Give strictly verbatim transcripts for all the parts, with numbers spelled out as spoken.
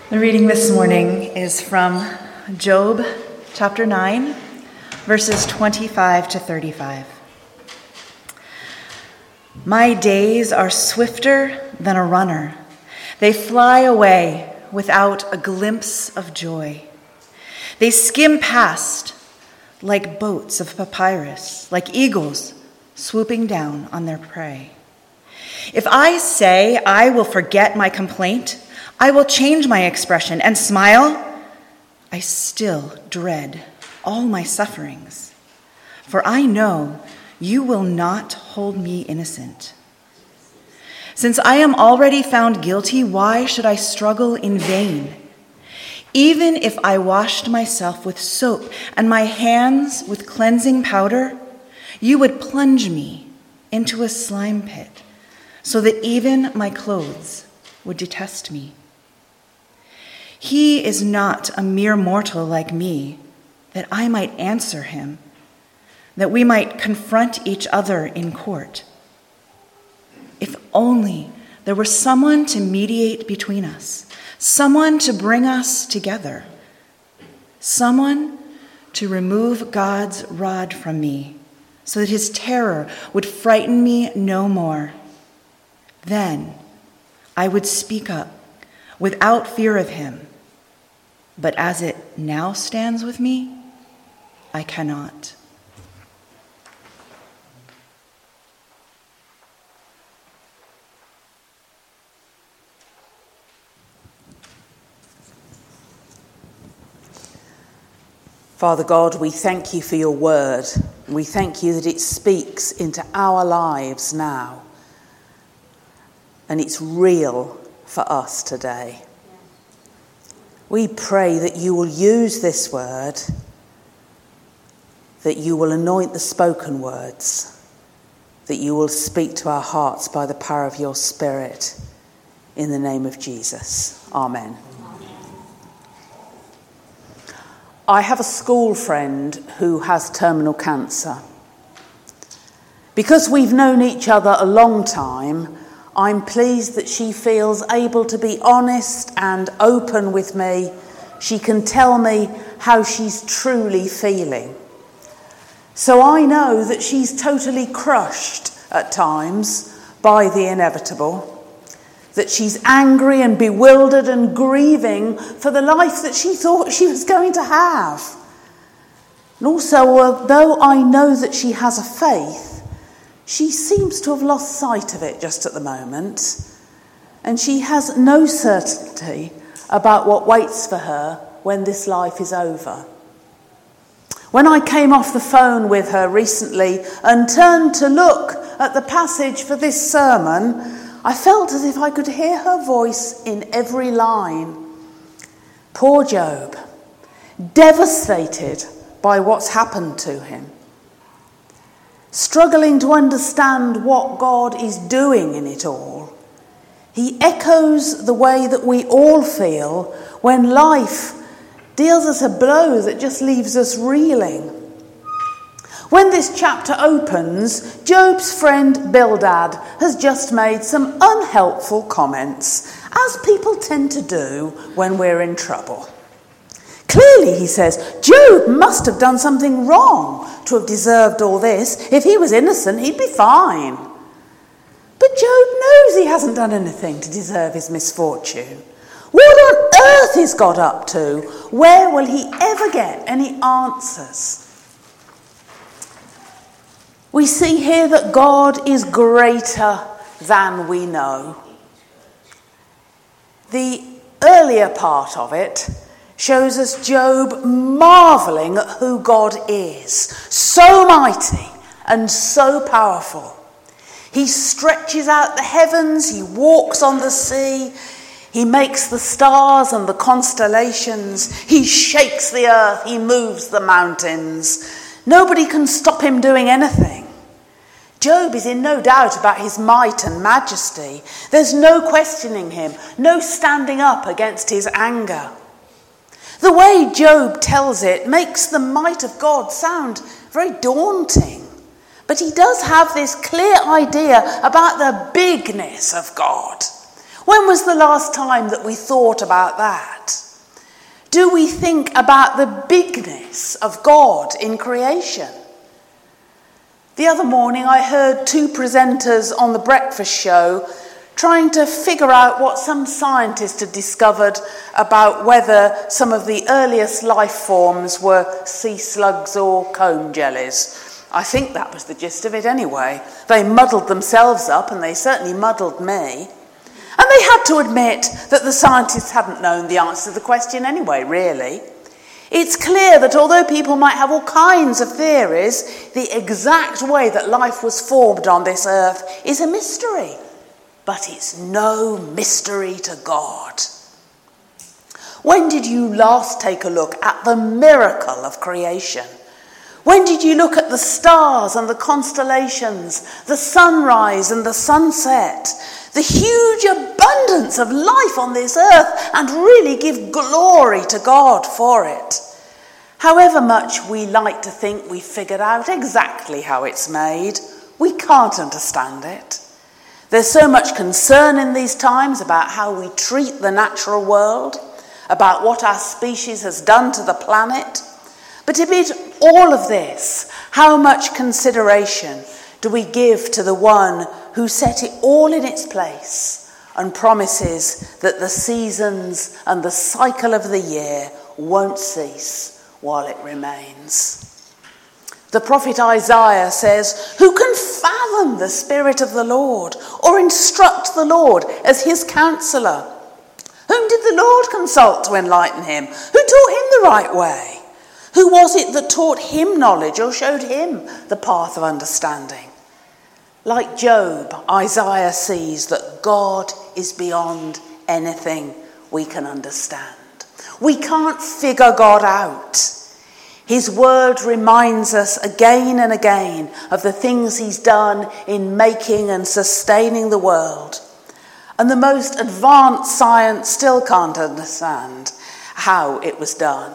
The reading this morning is from Job chapter nine, verses twenty-five to thirty-five. My days are swifter than a runner. They fly away without a glimpse of joy. They skim past like boats of papyrus, like eagles swooping down on their prey. If I say I will forget my complaint, I will change my expression and smile, I still dread all my sufferings, for I know you will not hold me innocent. Since I am already found guilty, why should I struggle in vain? Even if I washed myself with soap and my hands with cleansing powder, you would plunge me into a slime pit so that even my clothes would detest me. He is not a mere mortal like me, that I might answer him, that we might confront each other in court. If only there were someone to mediate between us, someone to bring us together, someone to remove God's rod from me, so that his terror would frighten me no more. Then I would speak up without fear of him. But as it now stands with me, I cannot. Father God, we thank you for your word. We thank you that it speaks into our lives now. And it's real for us today. We pray that you will use this word, that you will anoint the spoken words, that you will speak to our hearts by the power of your Spirit. In the name of Jesus. Amen. I have a school friend who has terminal cancer. Because we've known each other a long time, I'm pleased that she feels able to be honest and open with me. She can tell me how she's truly feeling. So I know that she's totally crushed at times by the inevitable, that she's angry and bewildered and grieving for the life that she thought she was going to have. And also, although I know that she has a faith, she seems to have lost sight of it just at the moment, and she has no certainty about what waits for her when this life is over. When I came off the phone with her recently and turned to look at the passage for this sermon, I felt as if I could hear her voice in every line. Poor Job, devastated by what's happened to him, struggling to understand what God is doing in it all. He echoes the way that we all feel when life deals us a blow that just leaves us reeling. When this chapter opens, Job's friend Bildad has just made some unhelpful comments, as people tend to do when we're in trouble. Clearly, he says, Job must have done something wrong to have deserved all this. If he was innocent, he'd be fine. But Job knows he hasn't done anything to deserve his misfortune. What on earth is God up to? Where will he ever get any answers? We see here that God is greater than we know. The earlier part of it shows us Job marvelling at who God is, so mighty and so powerful. He stretches out the heavens, he walks on the sea, he makes the stars and the constellations, he shakes the earth, he moves the mountains. Nobody can stop him doing anything. Job is in no doubt about his might and majesty. There's no questioning him, no standing up against his anger. The way Job tells it makes the might of God sound very daunting. But he does have this clear idea about the bigness of God. When was the last time that we thought about that? Do we think about the bigness of God in creation? The other morning I heard two presenters on the breakfast show trying to figure out what some scientist had discovered about whether some of the earliest life forms were sea slugs or comb jellies. I think that was the gist of it anyway. They muddled themselves up, and they certainly muddled me. And they had to admit that the scientists hadn't known the answer to the question anyway, really. It's clear that although people might have all kinds of theories, the exact way that life was formed on this earth is a mystery. But it's no mystery to God. When did you last take a look at the miracle of creation? When did you look at the stars and the constellations, the sunrise and the sunset, the huge abundance of life on this earth, and really give glory to God for it? However much we like to think we've figured out exactly how it's made, we can't understand it. There's so much concern in these times about how we treat the natural world, about what our species has done to the planet. But amid all of this, how much consideration do we give to the one who set it all in its place and promises that the seasons and the cycle of the year won't cease while it remains? The prophet Isaiah says, "Who can fathom the Spirit of the Lord, or instruct the Lord as his counselor? Whom did the Lord consult to enlighten him? Who taught him the right way? Who was it that taught him knowledge or showed him the path of understanding?" Like Job, Isaiah sees that God is beyond anything we can understand. We can't figure God out. His word reminds us again and again of the things he's done in making and sustaining the world. And the most advanced science still can't understand how it was done.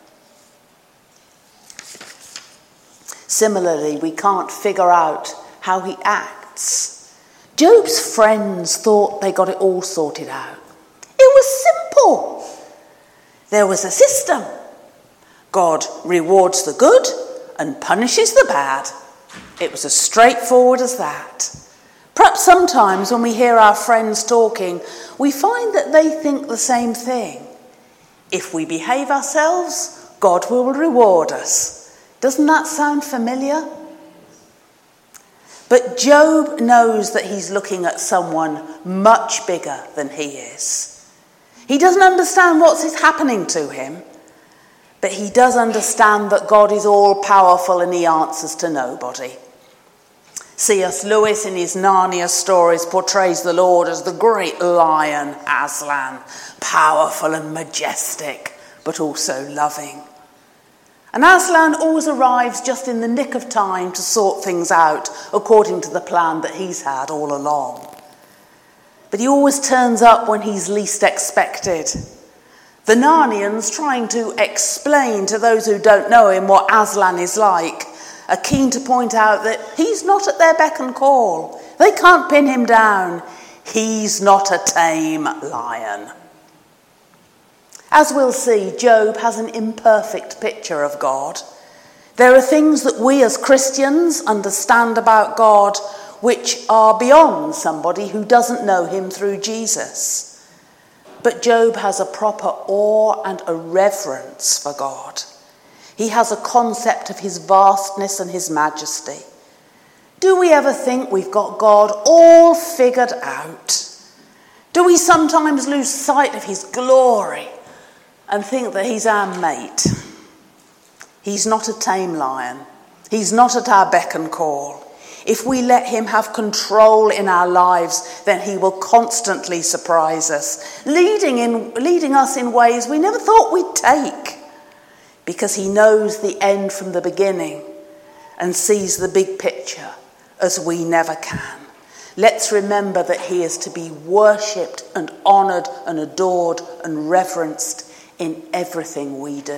Similarly, we can't figure out how he acts. Job's friends thought they got it all sorted out. It was simple. There was a system. God rewards the good and punishes the bad. It was as straightforward as that. Perhaps sometimes when we hear our friends talking, we find that they think the same thing. If we behave ourselves, God will reward us. Doesn't that sound familiar? But Job knows that he's looking at someone much bigger than he is. He doesn't understand what's happening to him, but he does understand that God is all-powerful and he answers to nobody. C S Lewis in his Narnia stories portrays the Lord as the great lion Aslan, powerful and majestic, but also loving. And Aslan always arrives just in the nick of time to sort things out according to the plan that he's had all along. But he always turns up when he's least expected. The Narnians, trying to explain to those who don't know him what Aslan is like, are keen to point out that he's not at their beck and call. They can't pin him down. He's not a tame lion. As we'll see, Job has an imperfect picture of God. There are things that we as Christians understand about God which are beyond somebody who doesn't know him through Jesus. But Job has a proper awe and a reverence for God. He has a concept of his vastness and his majesty. Do we ever think we've got God all figured out? Do we sometimes lose sight of his glory and think that he's our mate? He's not a tame lion. He's not at our beck and call. If we let him have control in our lives, then he will constantly surprise us, leading in, leading us in ways we never thought we'd take, because he knows the end from the beginning and sees the big picture as we never can. Let's remember that he is to be worshipped and honoured and adored and reverenced in everything we do.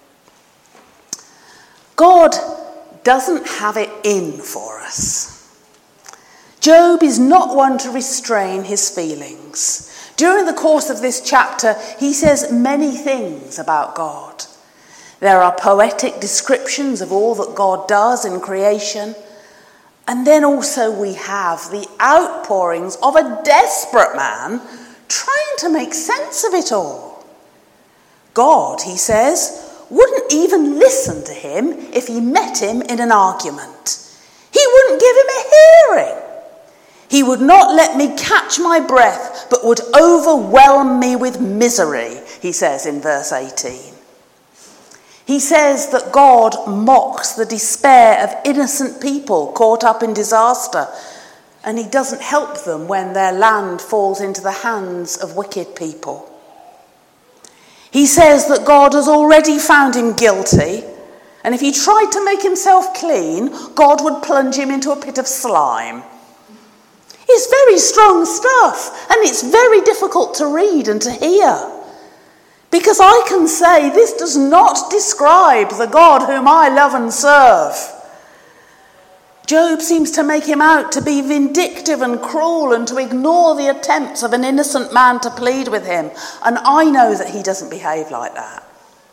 God doesn't have it in for us. Job is not one to restrain his feelings. During the course of this chapter, he says many things about God. There are poetic descriptions of all that God does in creation. And then also we have the outpourings of a desperate man trying to make sense of it all. God, he says, wouldn't even listen to him if he met him in an argument. He wouldn't give him a hearing. He would not let me catch my breath, but would overwhelm me with misery, he says in verse eighteen. He says that God mocks the despair of innocent people caught up in disaster, and he doesn't help them when their land falls into the hands of wicked people. He says that God has already found him guilty, and if he tried to make himself clean, God would plunge him into a pit of slime. It's very strong stuff, and it's very difficult to read and to hear. Because I can say this does not describe the God whom I love and serve. Job seems to make him out to be vindictive and cruel and to ignore the attempts of an innocent man to plead with him. And I know that he doesn't behave like that.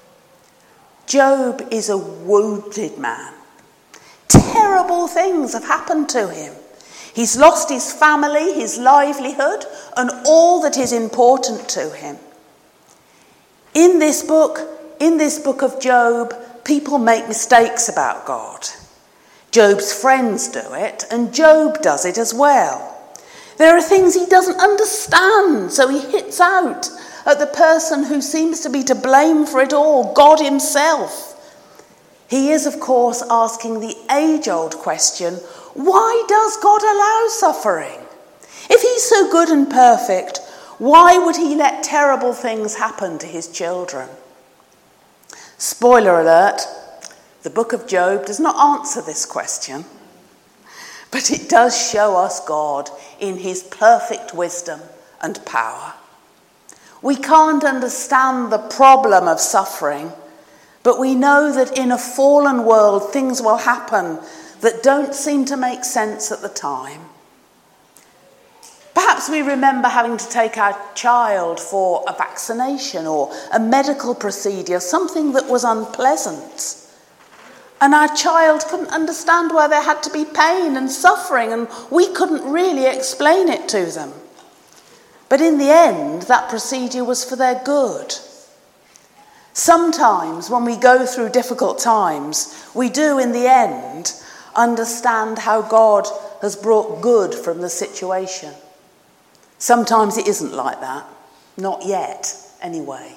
Job is a wounded man. Terrible things have happened to him. He's lost his family, his livelihood, and all that is important to him. In this book, in this book of Job, people make mistakes about God. Job's friends do it, and Job does it as well. There are things he doesn't understand, so he hits out at the person who seems to be to blame for it all, God himself. He is, of course, asking the age-old question, why does God allow suffering? If he's so good and perfect, why would he let terrible things happen to his children? Spoiler alert, the book of Job does not answer this question, but it does show us God in his perfect wisdom and power. We can't understand the problem of suffering, but we know that in a fallen world things will happen that don't seem to make sense at the time. Perhaps we remember having to take our child for a vaccination or a medical procedure, something that was unpleasant. And our child couldn't understand why there had to be pain and suffering, and we couldn't really explain it to them. But in the end, that procedure was for their good. Sometimes when we go through difficult times, we do in the end understand how God has brought good from the situation. Sometimes it isn't like that. Not yet, anyway.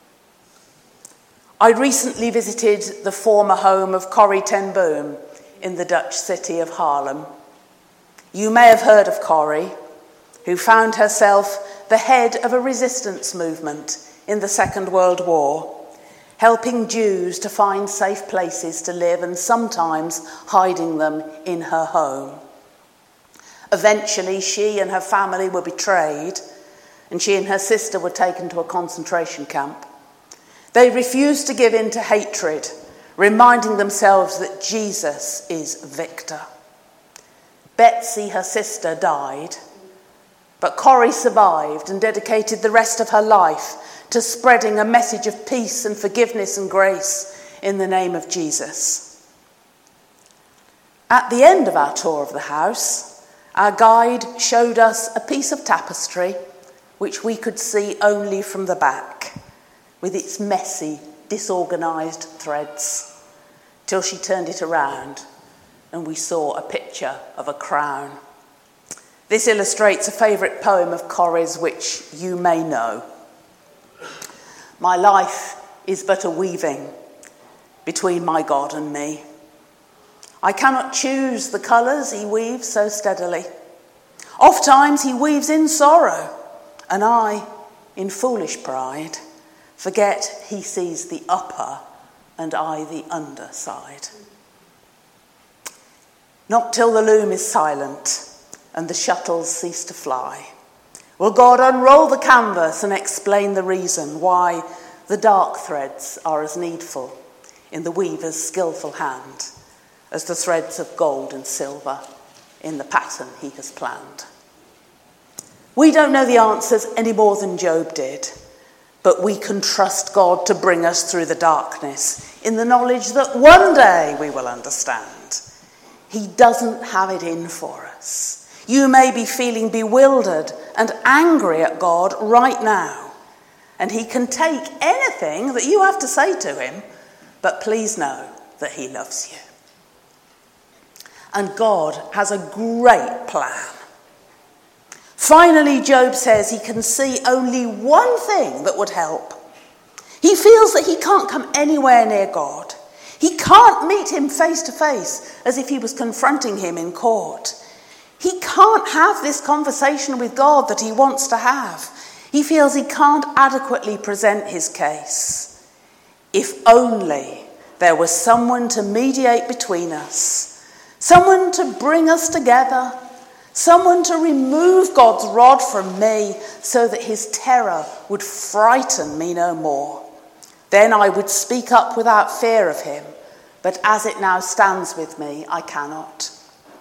I recently visited the former home of Corrie ten Boom in the Dutch city of Haarlem. You may have heard of Corrie, who found herself the head of a resistance movement in the Second World War, helping Jews to find safe places to live and sometimes hiding them in her home. Eventually, she and her family were betrayed, and she and her sister were taken to a concentration camp. They refused to give in to hatred, reminding themselves that Jesus is victor. Betsy, her sister, died, but Corrie survived and dedicated the rest of her life to spreading a message of peace and forgiveness and grace in the name of Jesus. At the end of our tour of the house, our guide showed us a piece of tapestry which we could see only from the back, with its messy, disorganised threads, till she turned it around and we saw a picture of a crown. This illustrates a favourite poem of Corrie's which you may know. My life is but a weaving between my God and me. I cannot choose the colours he weaves so steadily. Ofttimes he weaves in sorrow, and I, in foolish pride, forget he sees the upper and I the underside. Not till the loom is silent and the shuttles cease to fly will God unroll the canvas and explain the reason why the dark threads are as needful in the weaver's skillful hand as the threads of gold and silver in the pattern he has planned. We don't know the answers any more than Job did, but we can trust God to bring us through the darkness in the knowledge that one day we will understand. He doesn't have it in for us. You may be feeling bewildered and angry at God right now, and he can take anything that you have to say to him, but please know that he loves you. And God has a great plan. Finally, Job says he can see only one thing that would help. He feels that he can't come anywhere near God. He can't meet him face to face as if he was confronting him in court. He can't have this conversation with God that he wants to have. He feels he can't adequately present his case. If only there was someone to mediate between us, someone to bring us together, someone to remove God's rod from me so that his terror would frighten me no more. Then I would speak up without fear of him, but as it now stands with me, I cannot.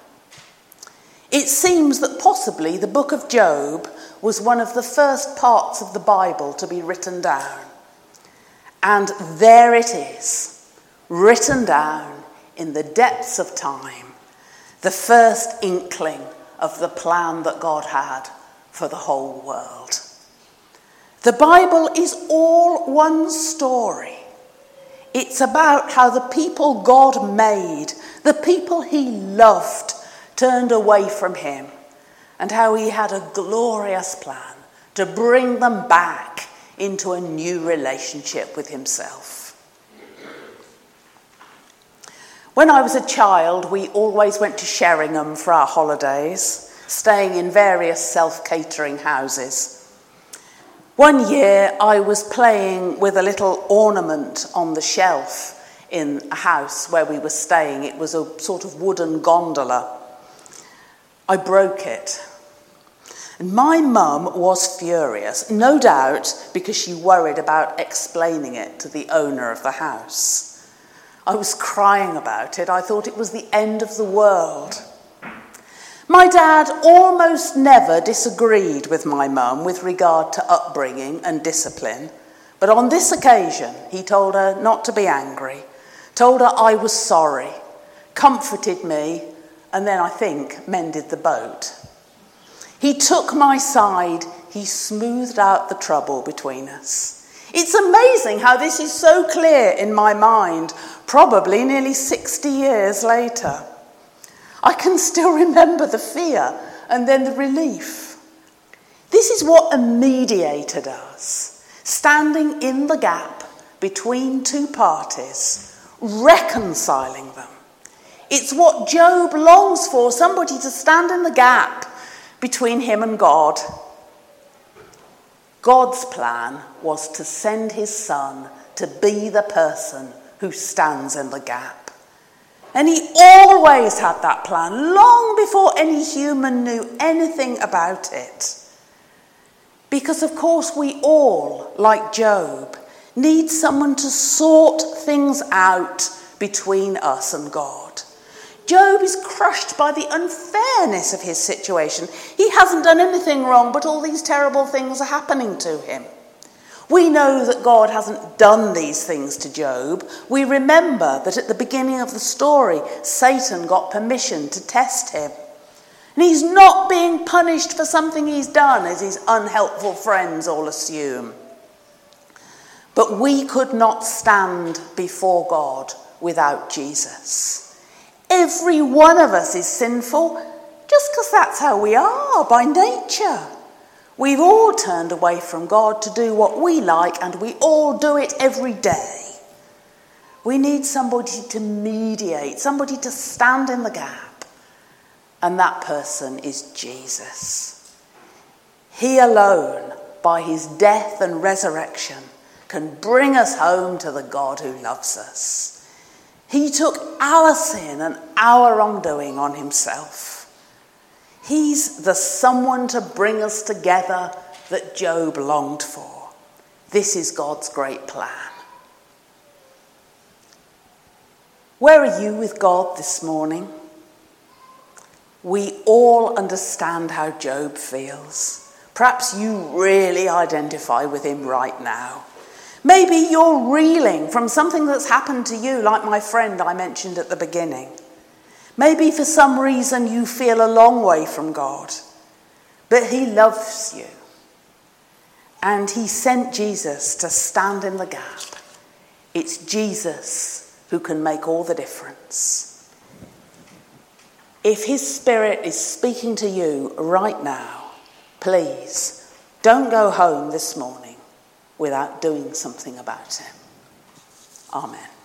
It seems that possibly the book of Job was one of the first parts of the Bible to be written down. And there it is, written down in the depths of time, the first inkling of the plan that God had for the whole world. The Bible is all one story. It's about how the people God made, the people he loved, turned away from him, and how he had a glorious plan to bring them back into a new relationship with himself. When I was a child, we always went to Sheringham for our holidays, staying in various self-catering houses. One year I was playing with a little ornament on the shelf in a house where we were staying. It was a sort of wooden gondola. I broke it. And my mum was furious, no doubt because she worried about explaining it to the owner of the house. I was crying about it. I thought it was the end of the world. My dad almost never disagreed with my mum with regard to upbringing and discipline, but on this occasion he told her not to be angry, told her I was sorry, comforted me, and then I think mended the boat. He took my side, he smoothed out the trouble between us. It's amazing how this is so clear in my mind, probably nearly sixty years later. I can still remember the fear and then the relief. This is what a mediator does, standing in the gap between two parties, reconciling them. It's what Job longs for, somebody to stand in the gap between him and God. God's plan was to send his son to be the person who stands in the gap. And he always had that plan, long before any human knew anything about it. Because, of course, we all, like Job, need someone to sort things out between us and God. Job is crushed by the unfairness of his situation. He hasn't done anything wrong, but all these terrible things are happening to him. We know that God hasn't done these things to Job. We remember that at the beginning of the story, Satan got permission to test him. And he's not being punished for something he's done, as his unhelpful friends all assume. But we could not stand before God without Jesus. Every one of us is sinful, just because that's how we are by nature. We've all turned away from God to do what we like, and we all do it every day. We need somebody to mediate, somebody to stand in the gap, and that person is Jesus. He alone, by his death and resurrection, can bring us home to the God who loves us. He took our sin and our wrongdoing on himself. He's the someone to bring us together that Job longed for. This is God's great plan. Where are you with God this morning? We all understand how Job feels, Perhaps you really identify with him right now. Maybe you're reeling from something that's happened to you, like my friend I mentioned at the beginning. Maybe for some reason you feel a long way from God, but he loves you. And he sent Jesus to stand in the gap. It's Jesus who can make all the difference. If his Spirit is speaking to you right now, please don't go home this morning without doing something about him. Amen.